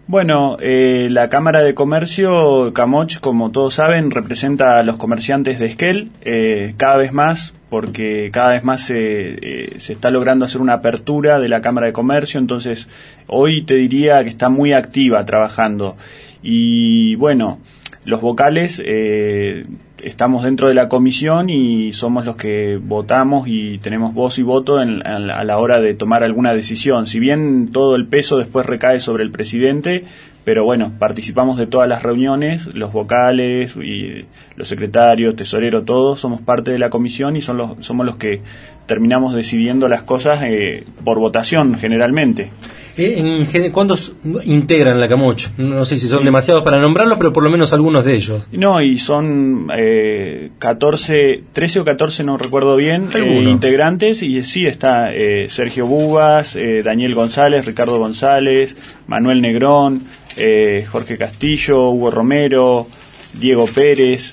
Bueno, la Cámara de Comercio, Camoch, como todos saben, representa a los comerciantes de Esquel, cada vez más, porque cada vez más se está logrando hacer una apertura de la Cámara de Comercio, entonces hoy te diría que está muy activa trabajando. Y bueno, los vocales estamos dentro de la comisión y somos los que votamos y tenemos voz y voto a la hora de tomar alguna decisión. Si bien todo el peso después recae sobre el presidente, pero bueno, participamos de todas las reuniones, los vocales y los secretarios, tesorero, todos somos parte de la comisión y somos los que terminamos decidiendo las cosas por votación generalmente. ¿Cuántos integran la Camoch? No sé si son demasiados para nombrarlos, pero por lo menos algunos de ellos. No, y son 13 o 14, no recuerdo bien, integrantes, y sí está Sergio Bubas, Daniel González, Ricardo González, Manuel Negrón, Jorge Castillo, Hugo Romero, Diego Pérez,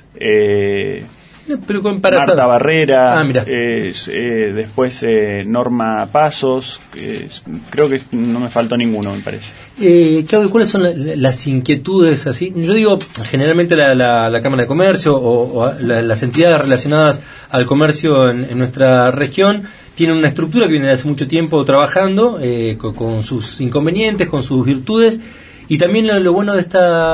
Marta Barrera, después Norma Pasos, creo que no me faltó ninguno, me parece. Claudio, ¿cuáles son las inquietudes así? Yo digo, generalmente la Cámara de Comercio o las entidades relacionadas al comercio en nuestra región tienen una estructura que viene de hace mucho tiempo trabajando, con sus inconvenientes, con sus virtudes. Y también lo bueno de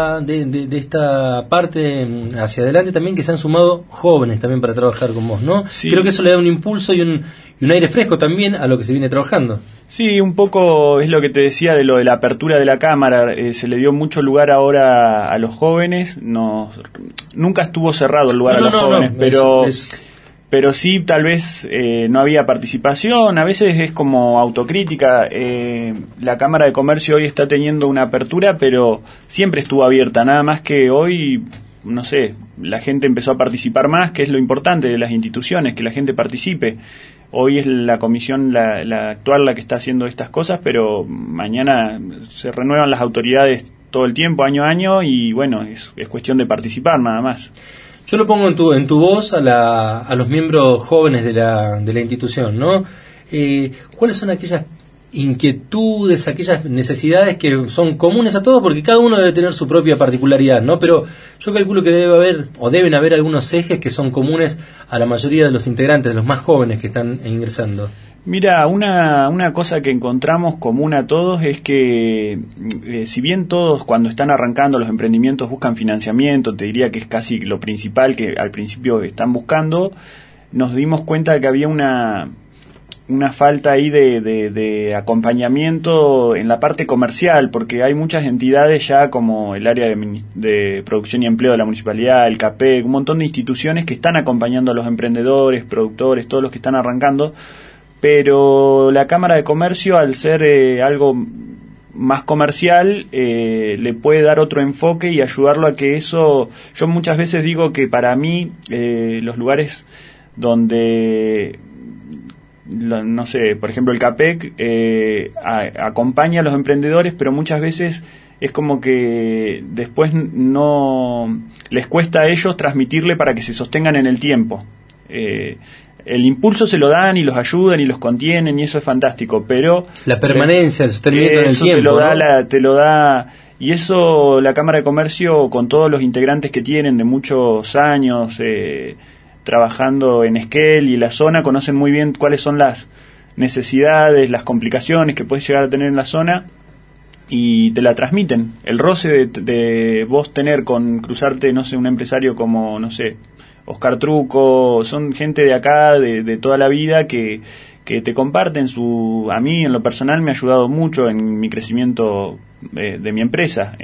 esta parte hacia adelante también, que se han sumado jóvenes también para trabajar con vos, ¿no? Sí. Creo que eso le da un impulso y un aire fresco también a lo que se viene trabajando. Sí, un poco es lo que te decía de lo de la apertura de la Cámara. Se le dio mucho lugar ahora a los jóvenes. Nunca estuvo cerrado el lugar a los jóvenes, pero... Pero sí, tal vez no había participación, a veces es como autocrítica. La Cámara de Comercio hoy está teniendo una apertura, pero siempre estuvo abierta, nada más que hoy, no sé, la gente empezó a participar más, que es lo importante de las instituciones, que la gente participe. Hoy es la comisión, la actual, la que está haciendo estas cosas, pero mañana se renuevan las autoridades todo el tiempo, año a año, y bueno, es cuestión de participar, nada más. Yo lo pongo en tu voz a los miembros jóvenes de la institución, ¿no? ¿Cuáles son aquellas inquietudes, aquellas necesidades que son comunes a todos? Porque cada uno debe tener su propia particularidad, ¿no? Pero yo calculo que deben haber algunos ejes que son comunes a la mayoría de los integrantes, de los más jóvenes que están ingresando. Mira, una cosa que encontramos común a todos es que si bien todos cuando están arrancando los emprendimientos buscan financiamiento, te diría que es casi lo principal que al principio están buscando, nos dimos cuenta de que había una falta ahí de acompañamiento en la parte comercial, porque hay muchas entidades ya como el área de producción y empleo de la municipalidad, el CAPEC, un montón de instituciones que están acompañando a los emprendedores, productores, todos los que están arrancando. Pero la Cámara de Comercio, al ser algo más comercial, le puede dar otro enfoque y ayudarlo a que eso... Yo muchas veces digo que para mí los lugares donde, no sé, por ejemplo el CAPEC acompaña a los emprendedores, pero muchas veces es como que después no les cuesta a ellos transmitirle para que se sostengan en el tiempo. El impulso se lo dan y los ayudan y los contienen y eso es fantástico, pero la permanencia, el sostenimiento en el tiempo, te lo da, y eso la Cámara de Comercio, con todos los integrantes que tienen de muchos años trabajando en Esquel y la zona, conocen muy bien cuáles son las necesidades, las complicaciones que puedes llegar a tener en la zona y te la transmiten. El roce de vos cruzarte, no sé, un empresario como, no sé, Oscar Truco, son gente de acá, de toda la vida, que te comparten a mí en lo personal me ha ayudado mucho en mi crecimiento de mi empresa.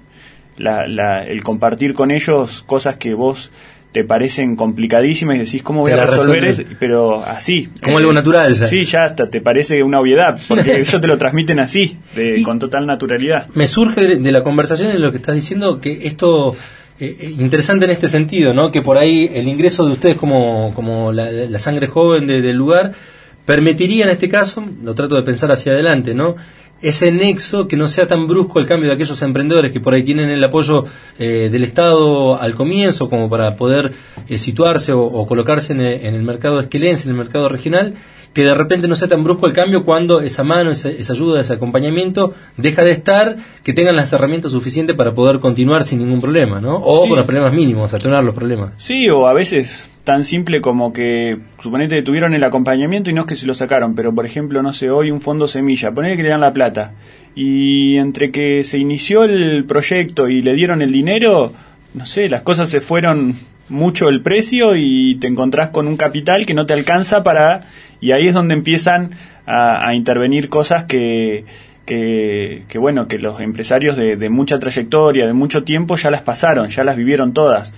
El compartir con ellos cosas que vos te parecen complicadísimas y decís, ¿cómo voy a resolver eso? Pero así. Como algo natural ya. Sí, ya hasta te parece una obviedad, porque ellos te lo transmiten así, con total naturalidad. Me surge de la conversación, de lo que estás diciendo, que esto... interesante en este sentido, ¿no? Que por ahí el ingreso de ustedes como la sangre joven del lugar permitiría en este caso, lo trato de pensar hacia adelante, ¿no? Ese nexo, que no sea tan brusco el cambio de aquellos emprendedores que por ahí tienen el apoyo del Estado al comienzo como para poder situarse o colocarse en el mercado esquelense, en el mercado regional, que de repente no sea tan brusco el cambio cuando esa mano, esa ayuda, ese acompañamiento deja de estar, que tengan las herramientas suficientes para poder continuar sin ningún problema, ¿no? O con los problemas mínimos, atenuar los problemas. Sí, o a veces tan simple como que, suponete que tuvieron el acompañamiento y no es que se lo sacaron, pero por ejemplo, no sé, hoy un fondo semilla, ponele que le dan la plata, y entre que se inició el proyecto y le dieron el dinero, no sé, las cosas se fueron mucho el precio y te encontrás con un capital que no te alcanza para... Y ahí es donde empiezan a intervenir cosas que bueno, que los empresarios de mucha trayectoria, de mucho tiempo, ya las pasaron, ya las vivieron todas.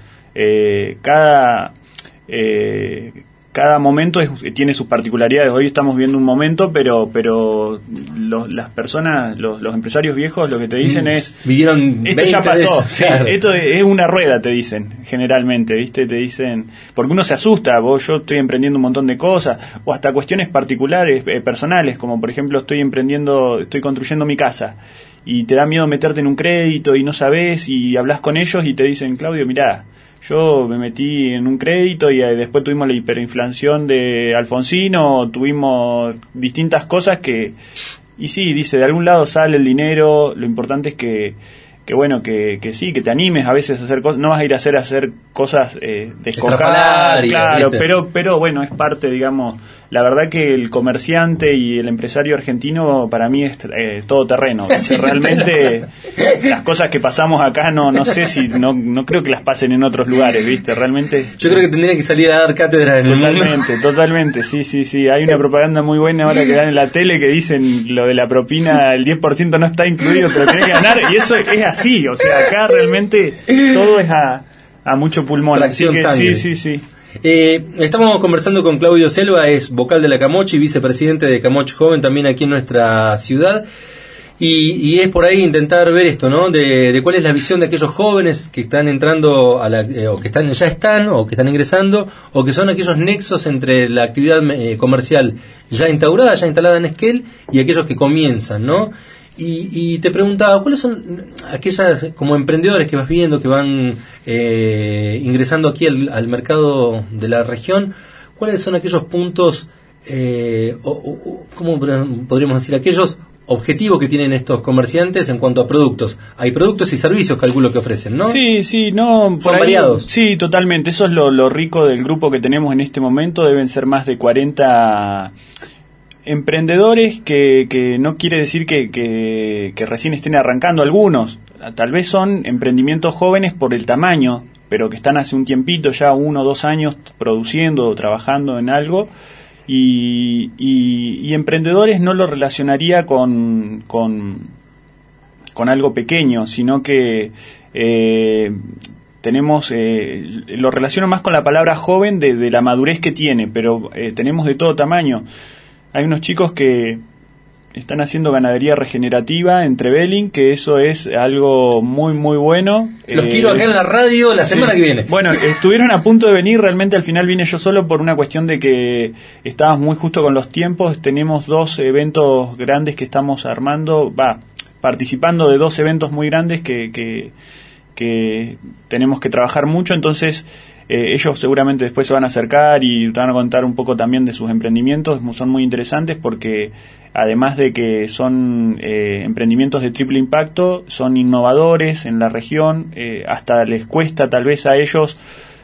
Cada momento tiene sus particularidades. Hoy estamos viendo un momento, pero las personas, los empresarios viejos, lo que te dicen es... Vivieron esto ya pasó, veces, claro. Esto es una rueda, te dicen, generalmente, ¿viste? Te dicen... Porque uno se asusta, yo estoy emprendiendo un montón de cosas, o hasta cuestiones particulares, personales, como por ejemplo estoy construyendo mi casa, y te da miedo meterte en un crédito y no sabes, y hablas con ellos y te dicen, Claudio, mirá, yo me metí en un crédito y después tuvimos la hiperinflación de Alfonsino, tuvimos distintas cosas que... Y sí, dice, de algún lado sale el dinero, lo importante es que sí, que te animes a veces a hacer cosas, no vas a ir a hacer cosas descocadas, claro, pero bueno, es parte, digamos, la verdad que el comerciante y el empresario argentino para mí es todo terreno, sí, realmente las cosas que pasamos acá no sé si, no creo que las pasen en otros lugares, ¿viste? Realmente yo creo que tendrían que salir a dar cátedra en totalmente, sí, hay una propaganda muy buena ahora que dan en la tele que dicen lo de la propina, el 10% no está incluido, pero tenés que ganar, y eso es así, o sea, acá realmente todo es a mucho pulmón, tracción, así que sangre. sí. Estamos conversando con Claudio Selva, es vocal de la Camoch y vicepresidente de Camoch Joven también aquí en nuestra ciudad, y es por ahí intentar ver esto, ¿no? De cuál es la visión de aquellos jóvenes que están entrando o que ya están o que están ingresando, o que son aquellos nexos entre la actividad comercial ya instaurada, ya instalada en Esquel, y aquellos que comienzan, ¿no? Y te preguntaba, ¿cuáles son aquellas, como emprendedores que vas viendo, que van ingresando aquí al mercado de la región, cuáles son aquellos puntos, ¿cómo podríamos decir? Aquellos objetivos que tienen estos comerciantes en cuanto a productos. Hay productos y servicios, calculo, que ofrecen, ¿no? Sí, no... ¿Son variados? Sí, totalmente. Eso es lo rico del grupo que tenemos en este momento. Deben ser más de 40... emprendedores que no quiere decir que recién estén arrancando. Algunos tal vez son emprendimientos jóvenes por el tamaño, pero que están hace un tiempito, ya 1 o 2 años produciendo o trabajando en algo, y emprendedores no lo relacionaría con algo pequeño, sino que tenemos, lo relaciono más con la palabra joven de la madurez que tiene, pero tenemos de todo tamaño. Hay unos chicos que están haciendo ganadería regenerativa en Trevelin, que eso es algo muy muy bueno. Los quiero acá en la radio la semana que viene. Bueno, estuvieron a punto de venir, realmente al final vine yo solo por una cuestión de que estábamos muy justo con los tiempos. Tenemos 2 eventos grandes que estamos armando, participando de 2 eventos muy grandes que tenemos que trabajar mucho, entonces... ellos seguramente después se van a acercar y te van a contar un poco también de sus emprendimientos. Son muy interesantes porque además de que son emprendimientos de triple impacto, son innovadores en la región, hasta les cuesta tal vez a ellos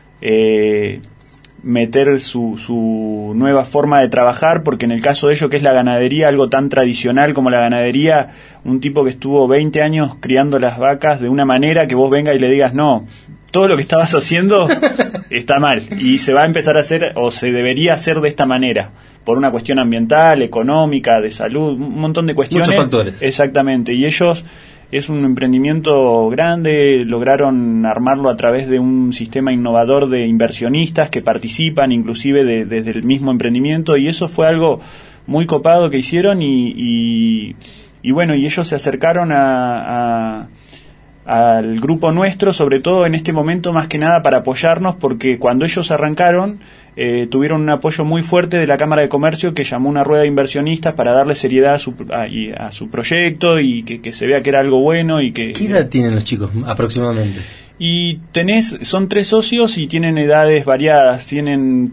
meter su nueva forma de trabajar, porque en el caso de ellos, que es la ganadería, algo tan tradicional como la ganadería, un tipo que estuvo 20 años criando las vacas de una manera que vos venga y le digas no, todo lo que estabas haciendo está mal y se va a empezar a hacer, o se debería hacer de esta manera, por una cuestión ambiental, económica, de salud, un montón de cuestiones. Muchos factores. Exactamente, y ellos, es un emprendimiento grande, lograron armarlo a través de un sistema innovador de inversionistas que participan inclusive desde el mismo emprendimiento, y eso fue algo muy copado que hicieron, y bueno, y ellos se acercaron al grupo nuestro, sobre todo en este momento, más que nada para apoyarnos, porque cuando ellos arrancaron tuvieron un apoyo muy fuerte de la Cámara de Comercio, que llamó una rueda de inversionistas para darle seriedad a su proyecto y que se vea que era algo bueno. Y que ¿Qué edad tienen los chicos aproximadamente? Y son 3 socios y tienen edades variadas, tienen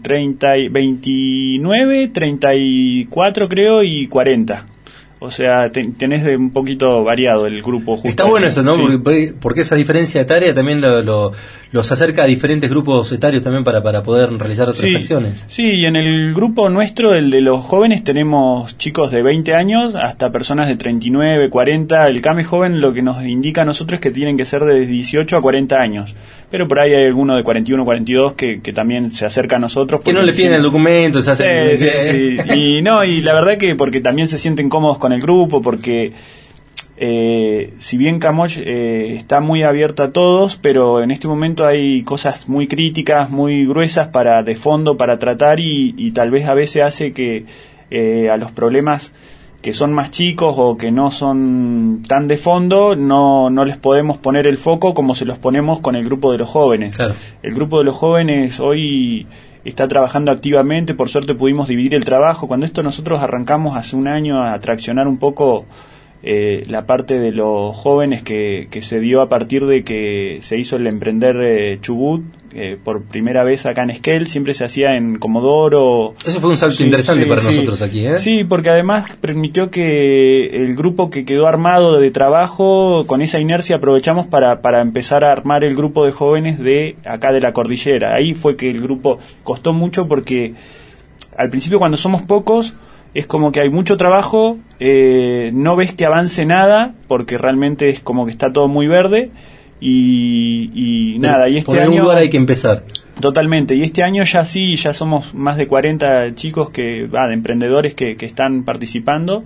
29, 34 creo y 40. O sea, tenés de un poquito variado el grupo. Justo está bueno eso, ¿no? Sí. Porque esa diferencia etaria también los acerca a diferentes grupos etarios también para poder realizar otras acciones. Sí, y en el grupo nuestro, el de los jóvenes, tenemos chicos de 20 años hasta personas de 39, 40. El CAME joven lo que nos indica a nosotros es que tienen que ser de 18 a 40 años. Pero por ahí hay alguno de 41, 42 que también se acerca a nosotros. Que no le piden el documento, se hacen... Sí. Y la verdad que porque también se sienten cómodos con el grupo, porque si bien Camoch está muy abierta a todos, pero en este momento hay cosas muy críticas, muy gruesas de fondo para tratar y tal vez a veces hace que a los problemas que son más chicos o que no son tan de fondo no les podemos poner el foco como se los ponemos con el grupo de los jóvenes. Claro. El grupo de los jóvenes hoy está trabajando activamente, por suerte pudimos dividir el trabajo. Cuando nosotros arrancamos hace un año a traccionar un poco la parte de los jóvenes que se dio a partir de que se hizo el Emprender Chubut por primera vez acá en Esquel. Siempre se hacía en Comodoro. Eso fue un salto interesante para nosotros aquí, ¿eh? Sí, porque además permitió que el grupo que quedó armado de trabajo, con esa inercia aprovechamos para empezar a armar el grupo de jóvenes de acá de la cordillera. Ahí fue que el grupo costó mucho porque al principio cuando somos pocos es como que hay mucho trabajo, no ves que avance nada porque realmente es como que está todo muy verde y nada. Y este por algún año lugar hay que empezar. Totalmente, y este año ya somos más de 40 chicos de emprendedores que están participando,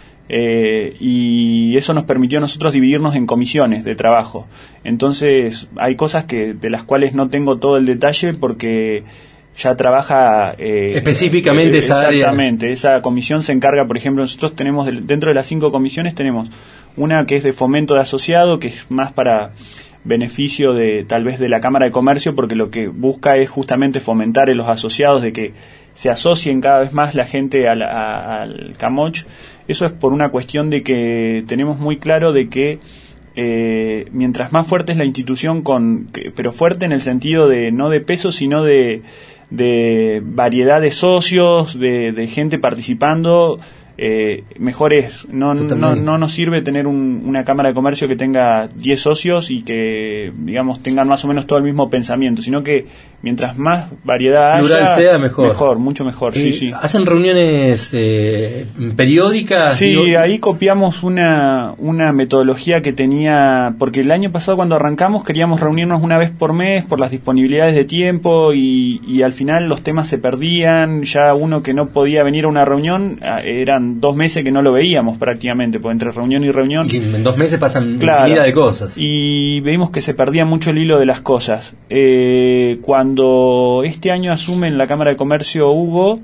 y eso nos permitió a nosotros dividirnos en comisiones de trabajo. Entonces hay cosas de las cuales no tengo todo el detalle porque ya trabaja específicamente esa área. Exactamente, esa comisión se encarga, por ejemplo, nosotros tenemos dentro de las 5 comisiones tenemos una que es de fomento de asociado, que es más para beneficio tal vez de la Cámara de Comercio, porque lo que busca es justamente fomentar en los asociados de que se asocien cada vez más la gente al Camoch. Eso es por una cuestión de que tenemos muy claro de que mientras más fuerte es la institución, pero fuerte en el sentido de no de peso, sino de variedad de socios, de gente participando, mejor es. No nos sirve tener una cámara de comercio que tenga 10 socios y que, digamos, tengan más o menos todo el mismo pensamiento, sino que mientras más variedad plural haya, sea, mejor, mucho mejor. Sí. ¿Hacen reuniones periódicas? Sí, ahí copiamos una metodología que tenía, porque el año pasado cuando arrancamos queríamos reunirnos una vez por mes por las disponibilidades de tiempo y al final los temas se perdían. Ya uno que no podía venir a una reunión, eran 2 meses que no lo veíamos prácticamente, porque entre reunión y reunión... Y en 2 meses pasan infinidad de cosas. Y vimos que se perdía mucho el hilo de las cosas. Cuando este año asume en la Cámara de Comercio Hugo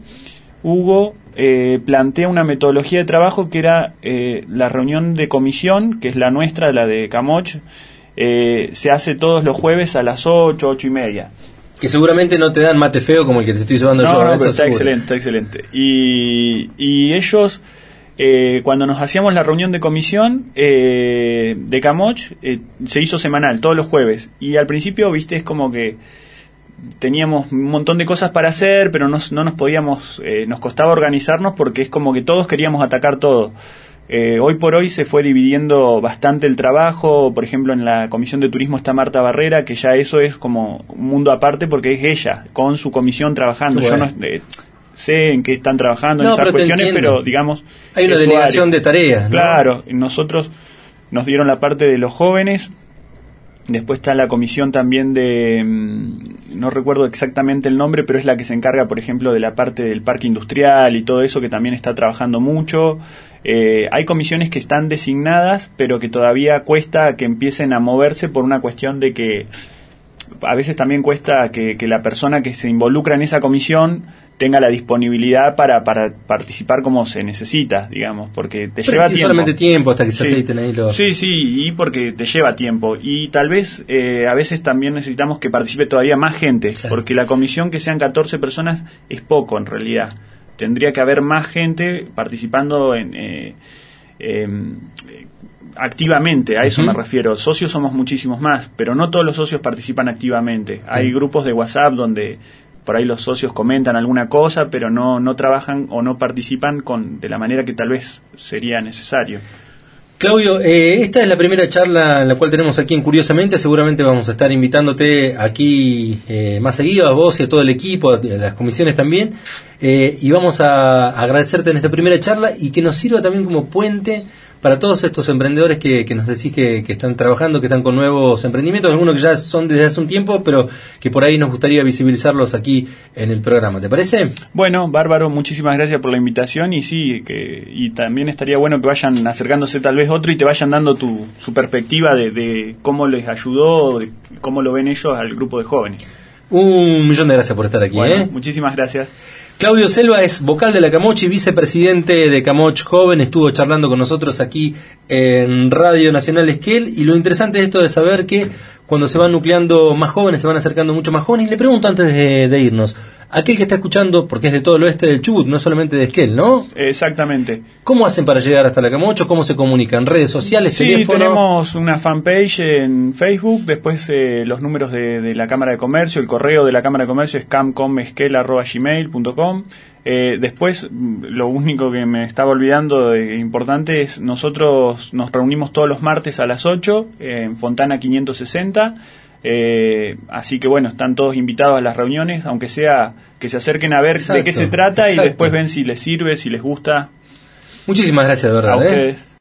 plantea una metodología de trabajo que era la reunión de comisión, que es la nuestra, la de Camoch, se hace todos los jueves a las 8:30. Que seguramente no te dan mate feo como el que te estoy llevando yo. No, pero está excelente. Y ellos, cuando nos hacíamos la reunión de comisión de Camoch, se hizo semanal, todos los jueves. Y al principio, viste, es como que teníamos un montón de cosas para hacer, pero no nos podíamos, nos costaba organizarnos porque es como que todos queríamos atacar todo. Hoy por hoy se fue dividiendo bastante el trabajo. Por ejemplo, en la comisión de turismo está Marta Barrera, que ya eso es como un mundo aparte porque es ella, con su comisión trabajando. Bueno. Yo no sé en qué están trabajando en esas cuestiones, pero digamos... Hay una delegación de tareas, ¿no? Claro, nosotros nos dieron la parte de los jóvenes. Después está la comisión también no recuerdo exactamente el nombre, pero es la que se encarga, por ejemplo, de la parte del parque industrial y todo eso, que también está trabajando mucho. Hay comisiones que están designadas, pero que todavía cuesta que empiecen a moverse por una cuestión de que a veces también cuesta que la persona que se involucra en esa comisión tenga la disponibilidad para participar como se necesita, digamos, porque te lleva tiempo. Solamente tiempo hasta que se aceiten ahí los... Sí, y porque te lleva tiempo. Y tal vez a veces también necesitamos que participe todavía más gente, claro. Porque la comisión, que sean 14 personas, es poco en realidad. Tendría que haber más gente participando activamente, a eso me refiero. Socios somos muchísimos más, pero no todos los socios participan activamente. Hay grupos de WhatsApp donde por ahí los socios comentan alguna cosa, pero no trabajan o no participan de la manera que tal vez sería necesario. Claudio, esta es la primera charla en la cual tenemos aquí en Curiosamente. Seguramente vamos a estar invitándote aquí más seguido, a vos y a todo el equipo, a las comisiones también, y vamos a agradecerte en esta primera charla y que nos sirva también como puente para todos estos emprendedores que nos decís que están trabajando, que están con nuevos emprendimientos, algunos que ya son desde hace un tiempo, pero que por ahí nos gustaría visibilizarlos aquí en el programa. ¿Te parece? Bueno, bárbaro, muchísimas gracias por la invitación y sí, y también estaría bueno que vayan acercándose tal vez otro y te vayan dando su perspectiva de cómo les ayudó, de cómo lo ven ellos al grupo de jóvenes. 1.000.000 de gracias por estar aquí. Bueno, muchísimas gracias. Claudio Selva es vocal de la Camoch y vicepresidente de Camoch Joven. Estuvo charlando con nosotros aquí en Radio Nacional Esquel. Y lo interesante de esto es saber que cuando se van nucleando más jóvenes, se van acercando mucho más jóvenes. Y le pregunto antes de irnos, aquel que está escuchando, porque es de todo el oeste del Chubut, no solamente de Esquel, ¿no? Exactamente. ¿Cómo hacen para llegar hasta la Camoch? ¿Cómo se comunican? ¿Redes sociales? Sí, teléfono? tenemos una fanpage en Facebook, después los números de la Cámara de Comercio, el correo de la Cámara de Comercio es camcomesquel@gmail.com. Después, lo único que me estaba olvidando de importante es nosotros nos reunimos todos los martes a las 8 en Fontana 560. Así que bueno, están todos invitados a las reuniones, aunque sea que se acerquen a ver de qué se trata y después ven si les sirve, si les gusta. Muchísimas gracias, de verdad. A ustedes.